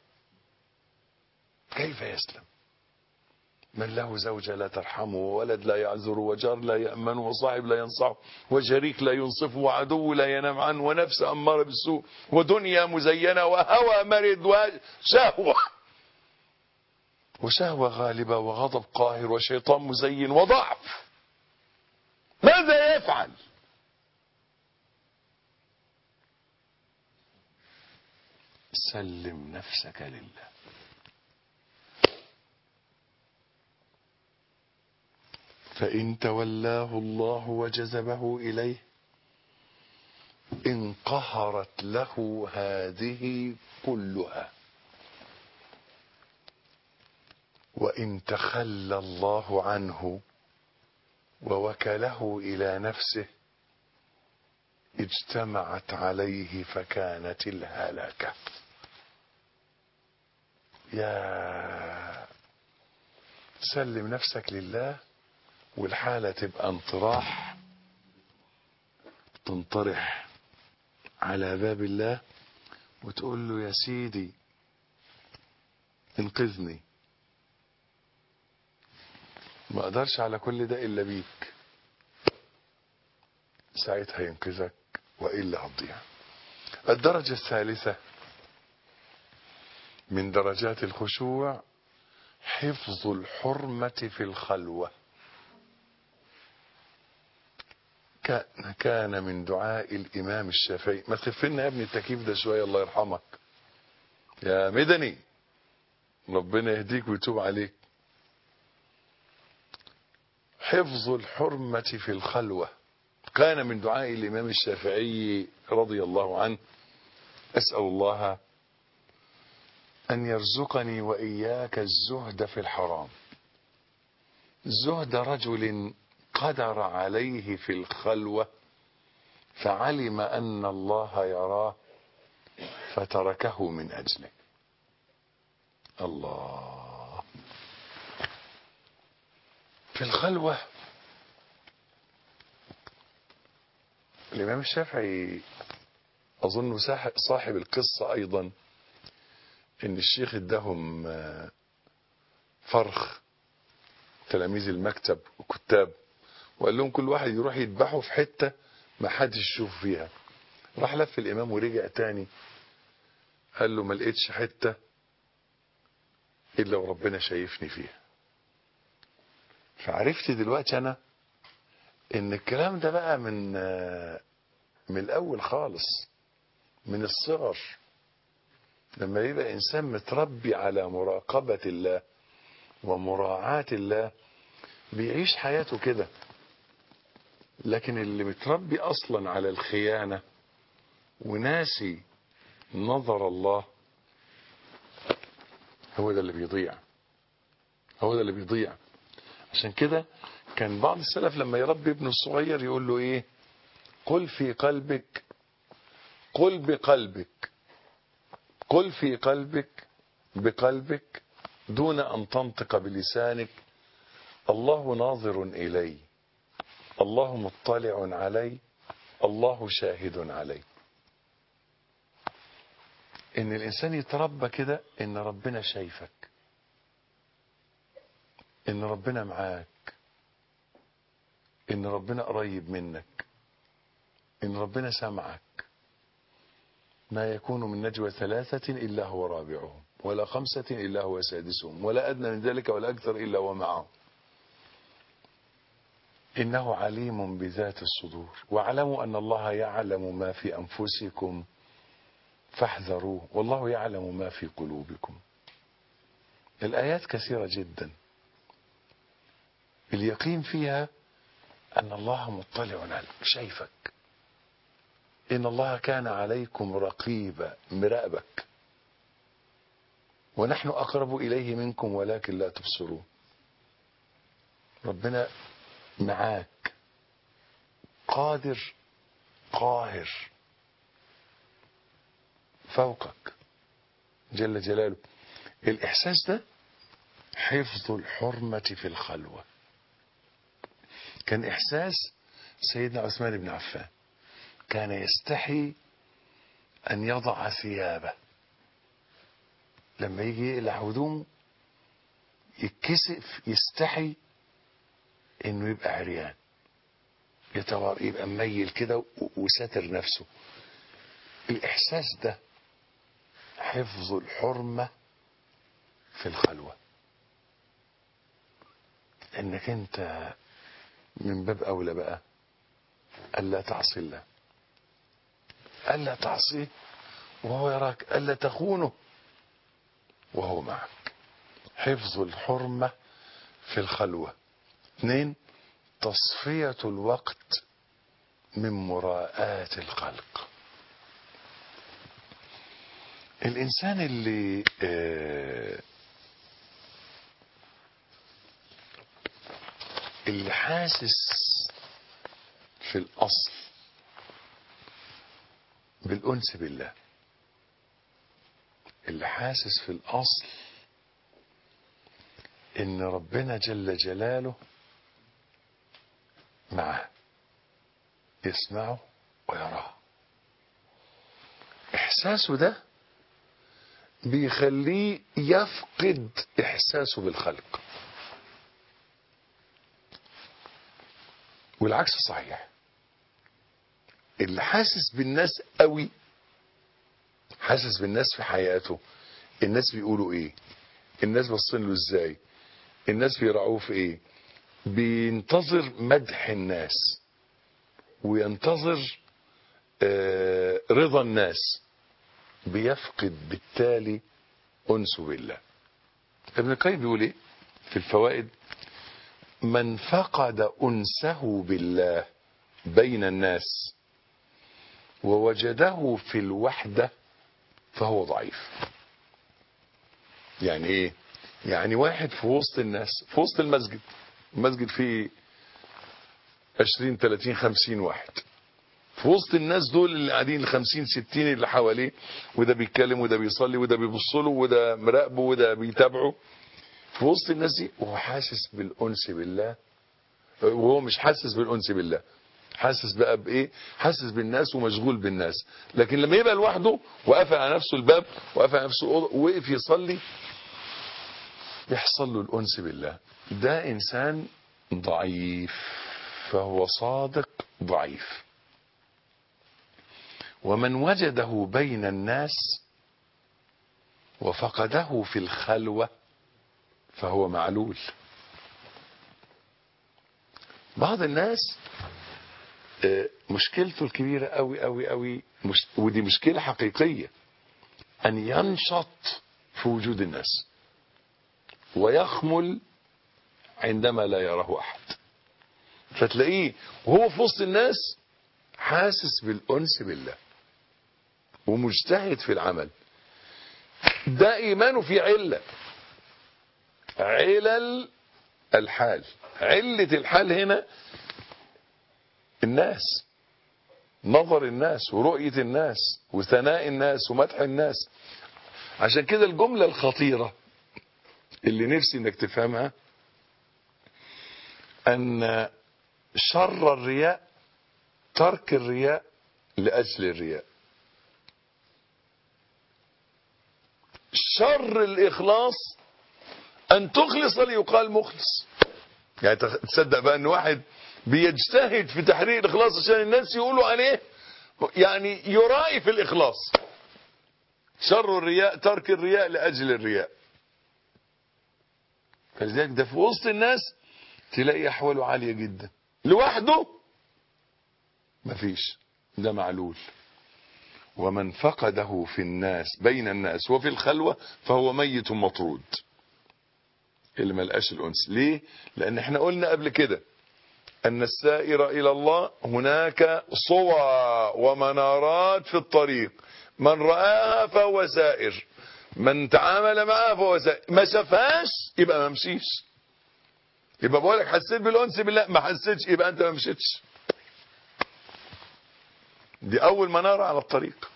كيف يسلم؟ من له زوجة لا ترحمه، وولد لا يعذره، وجار لا يأمنه، وصاحب لا ينصحه، وشريك لا ينصفه، وعدو لا ينام عنه، ونفس أمارة بالسوء، ودنيا مزينة، وهوى مرد، وشهوة وشهوة غالبة، وغضب قاهر، وشيطان مزين، وضعف. ماذا يفعل؟ سلم نفسك لله. فإن تولاه الله وجذبه إليه انقهرت له هذه كلها، وإن تخلى الله عنه ووكله إلى نفسه اجتمعت عليه فكانت الهلاكة. يا سلم نفسك لله، والحالة تبقى انطراح، تنطرح على باب الله وتقول له يا سيدي انقذني، ما اقدرش على كل ده الا بيك، ساعتها ينقذك والا هتضيع. الدرجة الثالثة من درجات الخشوع حفظ الحرمة في الخلوة. كان كان من دعاء الإمام الشافعي. ما تخفلنا يا ابني التكييف ده شوية الله يرحمك يا مدني، ربنا يهديك ويتوب عليك. حفظ الحرمة في الخلوة كان من دعاء الإمام الشافعي رضي الله عنه. أسأل الله أن يرزقني وإياك الزهد في الحرام، زهد رجل قدر عليه في الخلوة فعلم أن الله يراه فتركه من أجله. الله. في الخلوة الإمام الشافعي أظن صاحب القصة أيضا، إن الشيخ ادهم فرخ تلاميذ المكتب وكتاب، وقال لهم كل واحد يروح يذبحه في حتة ما حدش يشوف فيها. راح لف الإمام ورجع تاني قال له ما لقيتش حتة إلا وربنا شايفني فيها. فعرفت دلوقتي أنا إن الكلام ده بقى من من الأول خالص، من الصغر، لما يبقى إنسان متربي على مراقبة الله ومراعاة الله بيعيش حياته كده. لكن اللي متربي أصلا على الخيانة وناسي نظر الله هو ده اللي بيضيع، هو ده اللي بيضيع. عشان كده كان بعض السلف لما يربي ابنه الصغير يقول له ايه؟ قل في قلبك، قل بقلبك، قل في قلبك بقلبك دون أن تنطق بلسانك، الله ناظر إلي، الله مطلع علي، الله شاهد علي. إن الإنسان يتربى كده، إن ربنا شايفك، إن ربنا معاك، إن ربنا قريب منك، إن ربنا سمعك. ما يكون من نجوى ثلاثة إلا هو رابعهم، ولا خمسة إلا هو سادسهم، ولا أدنى من ذلك ولا أكثر إلا هو معهم. إنه عليم بذات الصدور. واعلموا أن الله يعلم ما في أنفسكم فاحذروه والله يعلم ما في قلوبكم. الآيات كثيرة جدا. اليقين فيها أن الله مطلع عليك، شايفك. إن الله كان عليكم رقيبا، مراقبك. ونحن أقرب إليه منكم ولكن لا تبصرون. ربنا معاك، قادر قاهر فوقك جل جلاله. الإحساس ده حفظ الحرمة في الخلوة. كان إحساس سيدنا عثمان بن عفان، كان يستحي أن يضع ثيابه لما يجي يقلع هدومه، يتكسف، يستحي انه يبقى عريان، يتوار، يبقى مميل كده وساتر نفسه. الإحساس ده حفظ الحرمة في الخلوة، انك انت من باب اولى بقى الا تعصي الله، الا تعصيه وهو يراك، الا تخونه وهو معك. حفظ الحرمة في الخلوة. اثنين، تصفية الوقت من مراءاة الخلق. الإنسان اللي آه اللي حاسس في الأصل بالأنس بالله، اللي حاسس في الأصل إن ربنا جل جلاله معه، يسمعه ويراه، إحساسه ده بيخليه يفقد إحساسه بالخلق. والعكس صحيح. اللي حاسس بالناس قوي، حاسس بالناس في حياته، الناس بيقولوا ايه، الناس باصين له ازاي، الناس بيرعوه في ايه، بينتظر مدح الناس وينتظر آه رضا الناس، بيفقد بالتالي أنسه بالله. ابن القيم بيقول ايه في الفوائد؟ من فقد أنسه بالله بين الناس ووجده في الوحدة فهو ضعيف. يعني ايه؟ يعني واحد في وسط الناس، في وسط المسجد، المسجد فيه عشرين تلاتين خمسين واحد، في وسط الناس دول اللي قاعدين الخمسين ستين اللي حواليه، وده بيتكلم وده بيصلي وده بيبص له وده مراقبه وده بيتابعه، في وسط الناس دي وهو حاسس بالأنس بالله، وهو مش حاسس بالأنس بالله، حاسس بقى بايه؟ حاسس بالناس ومشغول بالناس. لكن لما يبقى لوحده وقفل على نفسه الباب وقفل على نفسه الأوضة ووقف يصلي، يحصل له الأنس بالله. ده إنسان ضعيف، فهو صادق ضعيف. ومن وجده بين الناس وفقده في الخلوة فهو معلول. بعض الناس مشكلته الكبيرة قوي قوي قوي، ودي مشكلة حقيقية، أن ينشط في وجود الناس ويخمل عندما لا يراه أحد. فتلاقيه وهو في وسط الناس حاسس بالأنس بالله ومجتهد في العمل. ده إيمانه في علة، علل الحال. علة الحال هنا الناس، نظر الناس ورؤية الناس وثناء الناس ومدح الناس. عشان كده الجملة الخطيرة اللي نفسي انك تفهمها، ان شر الرياء ترك الرياء لأجل الرياء. شر الإخلاص أن تخلص ليقال مخلص. يعني تصدق بقى أن واحد بيجتهد في تحرير الإخلاص عشان الناس يقولوا عليه يعني يرائي في الإخلاص. شر الرياء ترك الرياء لأجل الرياء. فلذلك ده في وسط الناس تلاقي أحواله عالية جدا، لوحده مفيش، ده معلول. ومن فقده في الناس بين الناس وفي الخلوة فهو ميت مطرود. اللي ملقاش الأنس. ليه؟ لأن احنا قلنا قبل كده أن السائر إلى الله هناك صوى ومنارات في الطريق، من رآها فهو سائر، من تعامل معها فهو سائر، ما شافهاش يبقى ما مشيش. يبقى بقولك حسيت بالأنس بالله، ما حسيتش يبقى أنت ما مشيتش. دي أول منارة على الطريق،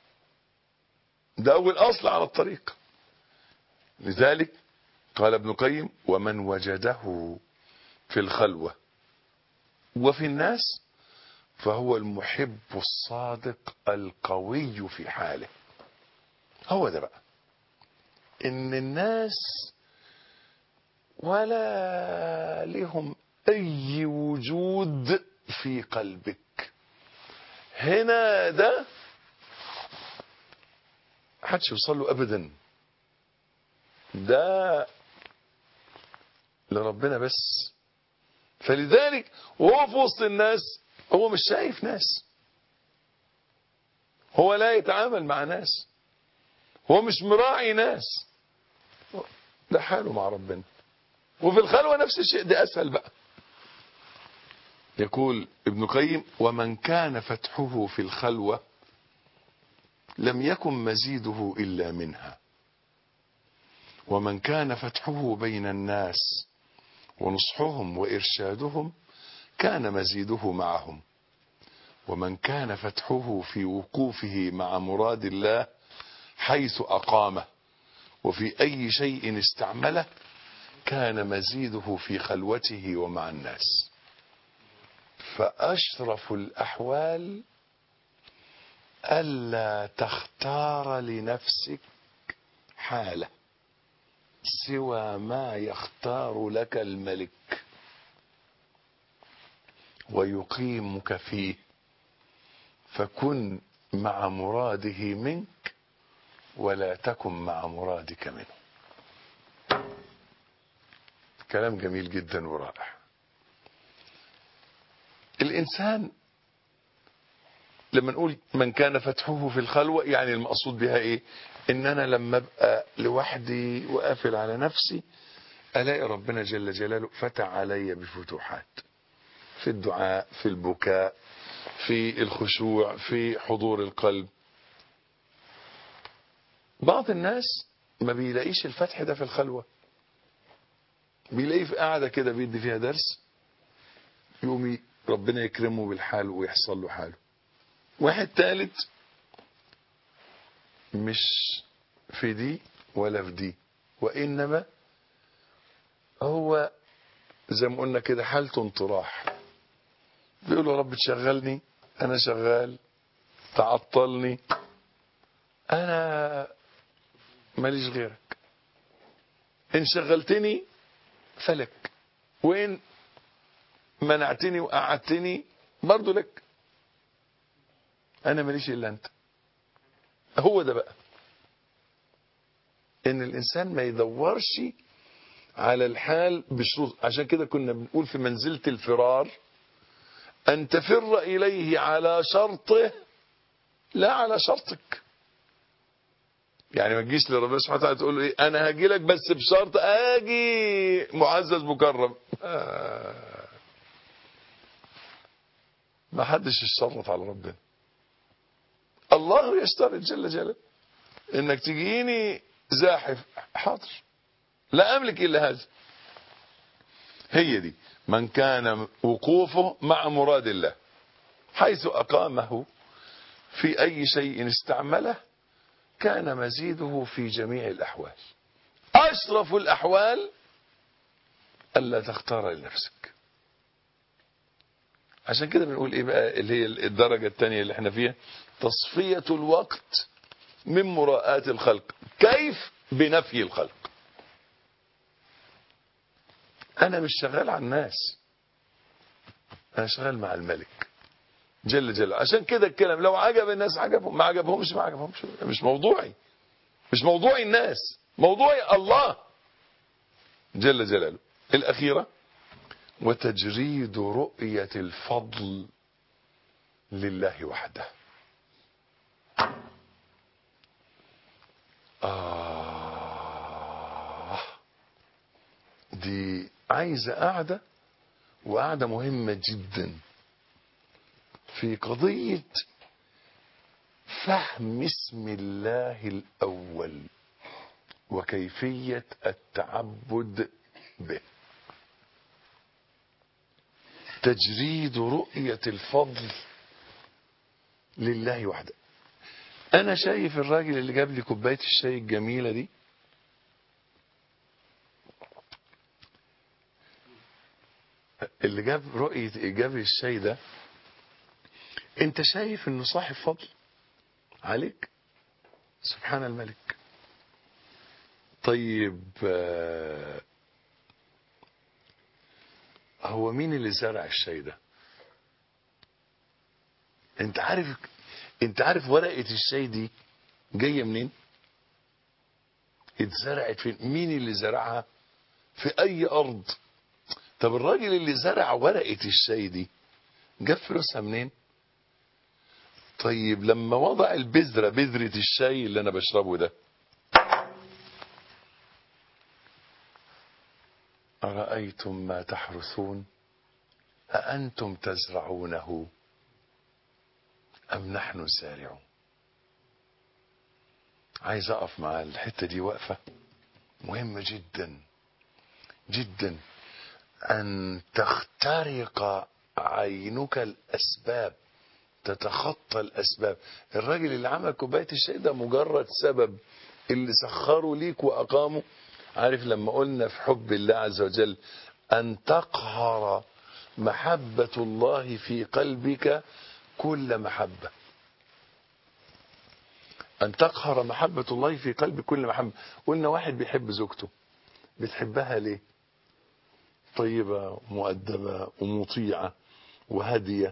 ده أول أصل على الطريق. لذلك قال ابن القيم: ومن وجده في الخلوة وفي الناس فهو المحب الصادق القوي في حاله. هو ده بقى، ان الناس ولا لهم اي وجود في قلبك. هنا ده محدش يوصل له ابدا، ده لربنا بس. فلذلك وهو في وسط الناس هو مش شايف ناس، هو لا يتعامل مع ناس، هو مش مراعي ناس، ده حاله مع ربنا. وفي الخلوة نفس الشيء، ده أسهل بقى. يقول ابن قيم: ومن كان فتحه في الخلوة لم يكن مزيده إلا منها، ومن كان فتحه بين الناس ونصحهم وإرشادهم كان مزيده معهم، ومن كان فتحه في وقوفه مع مراد الله حيث أقامه وفي أي شيء استعمله كان مزيده في خلوته ومع الناس. فأشرف الأحوال ألا تختار لنفسك حالة سوى ما يختار لك الملك ويقيمك فيه، فكن مع مراده منك ولا تكن مع مرادك منه. كلام جميل جدا ورائع. الإنسان لما نقول من كان فتحه في الخلوة، يعني المقصود بها ايه؟ ان انا لما ابقى لوحدي وقافل على نفسي الاقي ربنا جل جلاله فتح علي بفتوحات في الدعاء، في البكاء، في الخشوع، في حضور القلب. بعض الناس ما بيلاقيش الفتح ده في الخلوة، بيلاقيه في قاعدة كده بيدي فيها درس يقوم ربنا يكرمه بالحال ويحصل له حاله. واحد ثالث مش في دي ولا في دي، وإنما هو زي ما قلنا كده حالته انطراح، بيقول له رب تشغلني أنا شغال، تعطلني أنا ماليش غيرك، إن شغلتني فلك، وإن منعتني وقعدتني برضو لك، أنا ماليش إلا أنت. هو ده بقى، إن الإنسان ما يدورش على الحال بشروط. عشان كده كنا بنقول في منزلة الفرار أن تفر إليه على شرطه لا على شرطك. يعني ما تجيش لربنا سبحانه وتعالى تقول له ايه انا هاجي لك بس بشرط اجي معزز مكرم. آه. ما حدش يشترط على ربنا، الله يشترط جل جلاله انك تجيني زاحف، حاضر لا املك الا هذا. هي دي من كان وقوفه مع مراد الله حيث اقامه في اي شيء استعمله كان مزيده في جميع الأحوال. أشرف الأحوال ألا تختار لنفسك. عشان كده بنقول إيه بقى اللي هي الدرجة الثانية اللي احنا فيها، تصفية الوقت من مراءاة الخلق. كيف؟ بنفي الخلق. أنا مش شغال على الناس، أنا شغال مع الملك جل جلاله. عشان كده الكلام لو عجب الناس عجبهم، ما عجبهمش ما عجبهمش، مش موضوعي، مش موضوعي الناس، موضوعي الله جل جلاله. الأخيرة وتجريد رؤية الفضل لله وحده. آه دي عايزة قاعدة، وقاعدة مهمة جدا في قضية فهم اسم الله الأول وكيفية التعبد به. تجريد رؤية الفضل لله وحده. أنا شايف الراجل اللي جاب لي كوباية الشاي الجميلة دي، اللي جاب رؤية إيجاب الشاي ده، أنت شايف إنه صاحب فضل عليك؟ سبحان الملك. طيب هو مين اللي زرع الشاي ده؟ انت عارف انت عارف ورقة الشاي دي جاية منين؟ اتزرعت فين؟ مين اللي زرعها؟ في اي ارض؟ طب الراجل اللي زرع ورقة الشاي دي جاب فلوسها منين؟ طيب لما وضع البذرة، بذرة الشاي اللي انا بشربه ده، أرأيتم ما تحرثون أأنتم تزرعونه أم نحن الزارعون؟ عايز أقف مع الحتة دي وقفة مهمة جدا جدا. أن تخترق عينك الأسباب، تتخطى الأسباب. الراجل اللي عمل كوباية الشاي ده مجرد سبب اللي سخره ليك وأقامه. عارف لما قلنا في حب الله عز وجل أن تقهر محبة الله في قلبك كل محبة، أن تقهر محبة الله في قلب كل محبة. قلنا واحد بيحب زوجته، بتحبها ليه؟ طيبة مؤدبة ومطيعة وهادية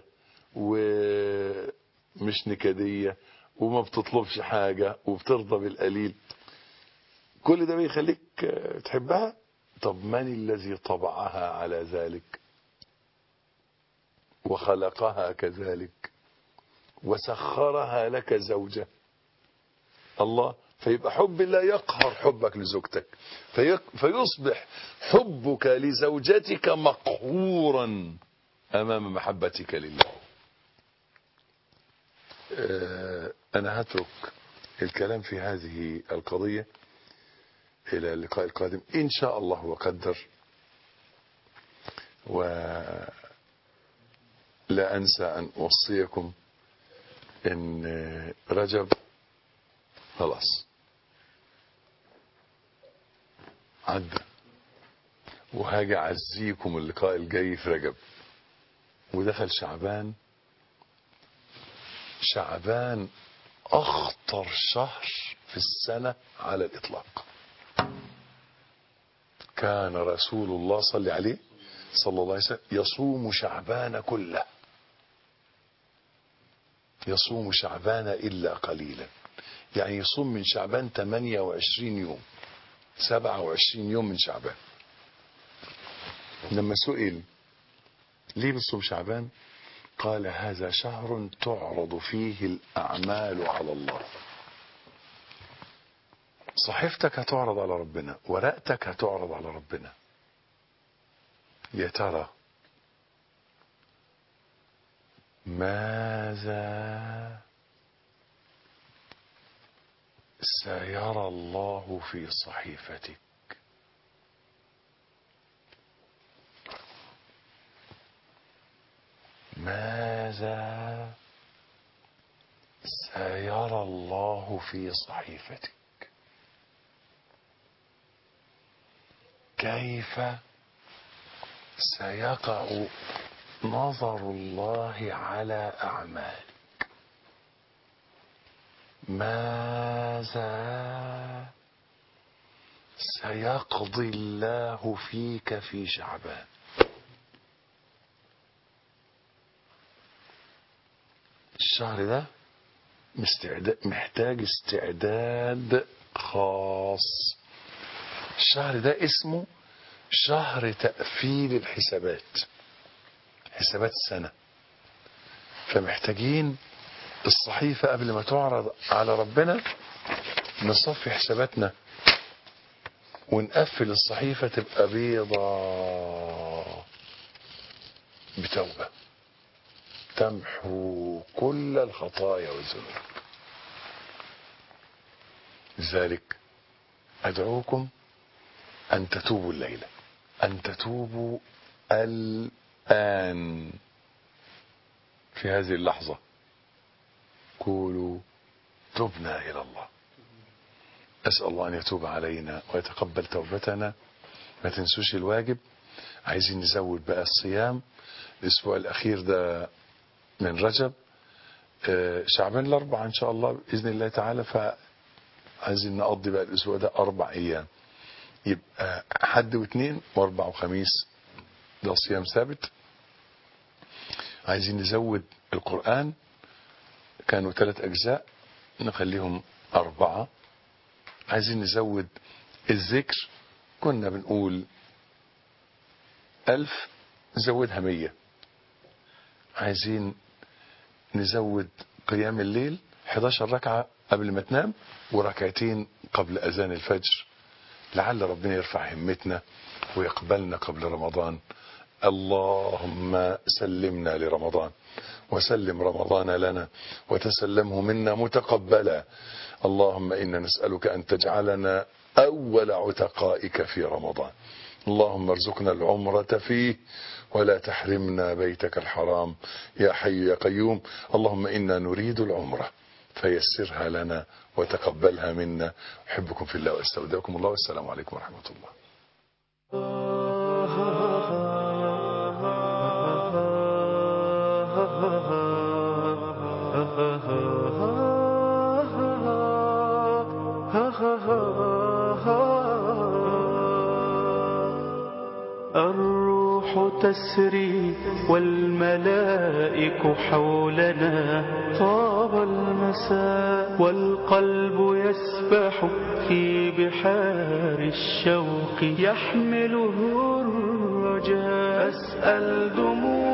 ومش نكدية وما بتطلبش حاجة وبترضى بالقليل، كل ده بيخليك تحبها. طب من الذي طبعها على ذلك وخلقها كذلك وسخرها لك زوجة؟ الله. فيبقى حب الله يقهر حبك لزوجتك، في فيصبح حبك لزوجتك مقهورا أمام محبتك لله. أنا هترك الكلام في هذه القضية إلى اللقاء القادم إن شاء الله وقدر. ولا أنسى أن أوصيكم إن رجب خلاص عدى، وهاجي أعزيكم اللقاء الجاي في رجب، ودخل شعبان. شعبان أخطر شهر في السنة على الإطلاق. كان رسول الله صلى عليه صلى الله عليه وسلم يصوم شعبان كله، يصوم شعبان إلا قليلا، يعني يصوم من شعبان ثمانية وعشرين يوم، سبعة وعشرين يوم من شعبان. لما سئل ليه بتصوم شعبان قال هذا شهر تعرض فيه الأعمال على الله. صحيفتك هتعرض على ربنا، ورقتك هتعرض على ربنا. يا ترى ماذا سيرى الله في صحيفتك؟ ماذا سيرى الله في صحيفتك؟ كيف سيقع نظر الله على أعمالك؟ ماذا سيقضي الله فيك في شعبان؟ الشهر ده محتاج استعداد خاص. الشهر ده اسمه شهر تقفيل الحسابات، حسابات السنة. فمحتاجين الصحيفة قبل ما تعرض على ربنا نصفي حساباتنا، ونقفل الصحيفة تبقى بيضة بتوبة تمحو كل الخطايا والذنوب. لذلك أدعوكم أن تتوبوا الليلة، أن تتوبوا الآن في هذه اللحظة. قولوا تبنا إلى الله. أسأل الله أن يتوب علينا ويتقبل توبتنا. ما تنسوش الواجب. عايزين نزود بقى الصيام. الأسبوع الأخير ده من رجب، شعبان الأربعة إن شاء الله بإذن الله تعالى، فعايزين نقضي بقى الأسبوع ده أربع أيام، يبقى حد واثنين وأربع وخميس ده صيام ثابت. عايزين نزود القرآن، كانوا ثلاث أجزاء نخليهم أربعة. عايزين نزود الذكر، كنا بنقول ألف نزودها مية. عايزين نزود قيام الليل حداشر ركعة قبل ما تنام وركعتين قبل أذان الفجر، لعل ربنا يرفع همتنا ويقبلنا قبل رمضان. اللهم سلمنا لرمضان وسلم رمضان لنا وتسلمه منا متقبلا. اللهم إنا نسألك أن تجعلنا أول عتقائك في رمضان. اللهم ارزقنا العمرة فيه ولا تحرمنا بيتك الحرام يا حي يا قيوم. اللهم إنا نريد العمرة فيسرها لنا وتقبلها منا. أحبكم في الله واستودعكم الله، والسلام عليكم ورحمة الله. الروح تسري والملائك حولنا، طاب المساء والقلب يسبح في بحار الشوق، يحمله الرجاء. أسأل دموع